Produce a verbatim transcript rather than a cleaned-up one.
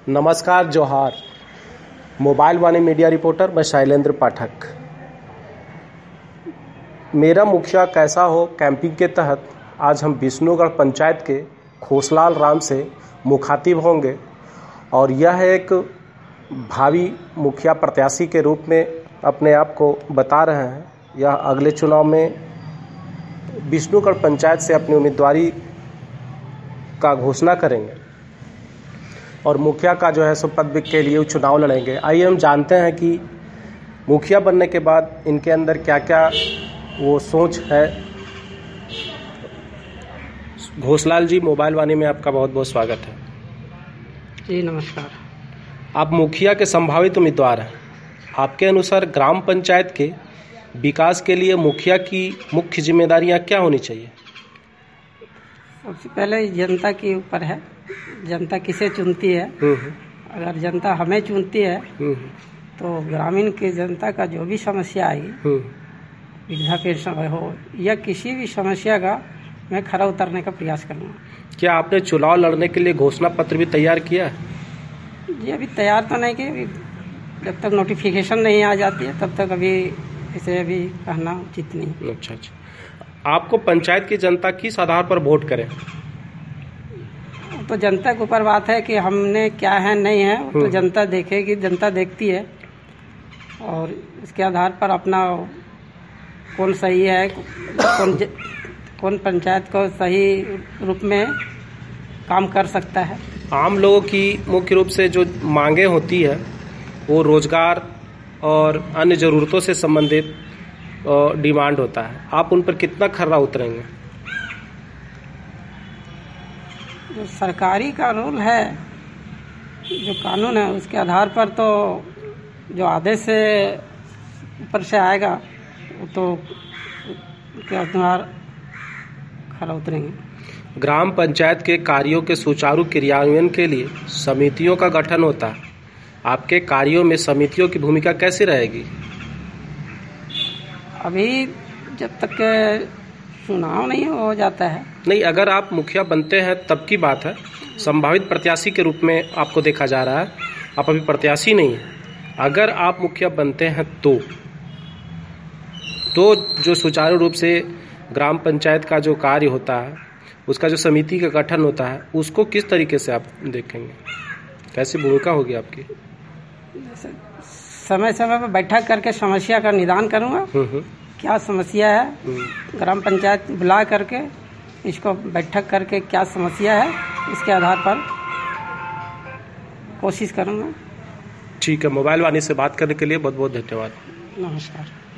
नमस्कार, जोहार। मोबाइल वाणी media reporter मैं शैलेंद्र पाठक। मेरा मुखिया कैसा हो कैंपिंग के तहत आज हम विष्णुगढ़ पंचायत के खोसलाल राम से मुखातिब होंगे और यह एक भावी मुखिया प्रत्याशी के रूप में अपने आप को बता रहे हैं। यह अगले चुनाव में विष्णुगढ़ पंचायत से अपनी उम्मीदवारी का घोषणा करेंगे और मुखिया का जो है सो पद के लिए चुनाव लड़ेंगे। आइए हम जानते हैं कि मुखिया बनने के बाद इनके अंदर क्या क्या वो सोच है। घोसलाल जी, मोबाइल वाणी में आपका बहुत बहुत स्वागत है। जी नमस्कार। आप मुखिया के संभावित उम्मीदवार हैं। आपके अनुसार ग्राम पंचायत के विकास के लिए मुखिया की मुख्य जिम्मेदारियां क्या होनी चाहिए? सबसे पहले जनता के ऊपर है, जनता किसे चुनती है। अगर जनता हमें चुनती है तो ग्रामीण की जनता का जो भी समस्या आएगी, वृद्धा पेंशन हो या किसी भी समस्या का मैं खरा उतरने का प्रयास करूँगा। क्या आपने चुनाव लड़ने के लिए घोषणा पत्र भी तैयार किया है? जी अभी तैयार तो नहीं किया, जब तक नोटिफिकेशन नहीं आ जाती है तब तक अभी इसे अभी कहना उचित नहीं। अच्छा अच्छा। आपको पंचायत की जनता किस आधार पर वोट करे? तो जनता के ऊपर बात है कि हमने क्या है नहीं है, तो जनता देखेगी, जनता देखती है और इसके आधार पर अपना कौन सही है, कौन ज, कौन पंचायत को सही रूप में काम कर सकता है। आम लोगों की मुख्य रूप से जो मांगे होती है वो रोजगार और अन्य ज़रूरतों से संबंधित डिमांड होता है। आप उन पर कितना खरा उतरेंगे? जो सरकारी का रूल है, जो कानून है, उसके आधार पर तो जो आदेश से ऊपर से आएगा वो तो के आधार खरा उतरेंगे। ग्राम पंचायत के कार्यों के सुचारू क्रियान्वयन के लिए समितियों का गठन होता है। आपके कार्यों में समितियों की भूमिका कैसी रहेगी? अभी जब तक चुनाव नहीं हो जाता है। नहीं, अगर आप मुखिया बनते हैं तब की बात है। संभावित प्रत्याशी के रूप में आपको देखा जा रहा है, आप अभी प्रत्याशी नहीं हैं। अगर आप मुखिया बनते हैं तो तो जो सुचारू रूप से ग्राम पंचायत का जो कार्य होता है, उसका जो समिति का गठन होता है, उसको किस तरीके से आप देखेंगे? कैसी भूमिका होगी आपकी? समय समय पर बैठक करके समस्या का निदान करूंगा। क्या समस्या है, ग्राम पंचायत बुला करके इसको बैठक करके क्या समस्या है, इसके आधार पर कोशिश करूंगा। ठीक है, मोबाइल वाणी से बात करने के लिए बहुत बहुत धन्यवाद। नमस्कार।